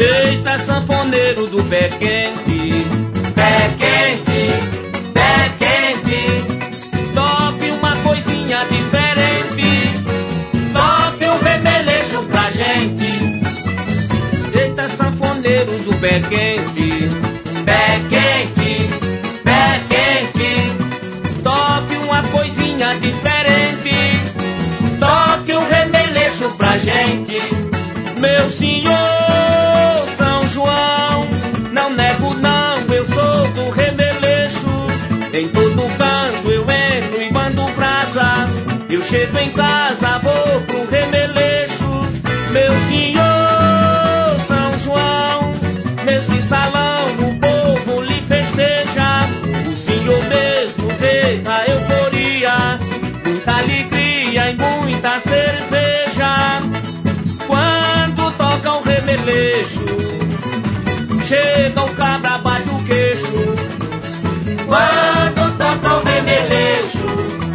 Eita, sanfoneiro do pé quente, Pé quente, pé quente, toque uma coisinha diferente. toque um remeleixo pra gente. Eita, sanfoneiro do pé quente, Pé quente, pé quente, toque uma coisinha diferente. toque um remeleixo pra gente. Meu senhor São João, não nego não, eu sou do remeleixo. Em todo canto eu entro e mando brasa. Eu chego em casa, vou pro remeleixo. Meu senhor São João, nesse salão o povo lhe festeja. O senhor mesmo vê a euforia, muita alegria e muita cerveja. Quando toca o remeleixo, chega o cabra, bate o queixo. Quando toca o remeleixo,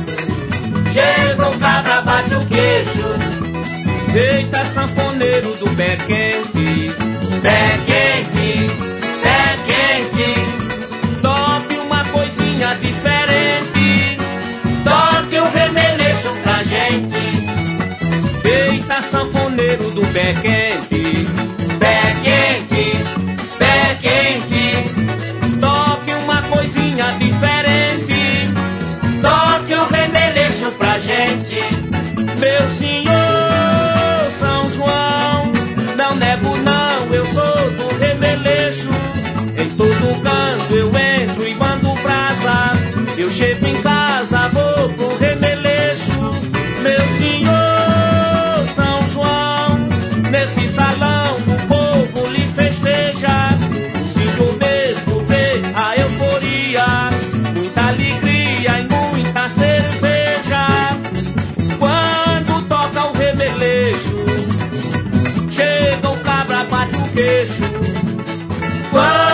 chega o cabra, bate o queixo. Eita, sanfoneiro do pé quente, Pé quente, pé quente, toque uma coisinha diferente. toque um remeleixo pra gente. Eita, sanfoneiro do pé quente, Pé quente, pé quente, toque uma coisinha diferente. toque um remeleixo pra gente. Meu senhor São João, não nego não, eu sou do remeleixo. Em todo canto eu entro e mando brasa. Eu chego em casa, vou pro remeleixo. Meu senhor São João, nesse salão o povo lhe festeja. O senhor mesmo vê a euforia, muita alegria e muita cerveja. Quando toca o remeleixo, chega o cabra, bate o queixo. Quando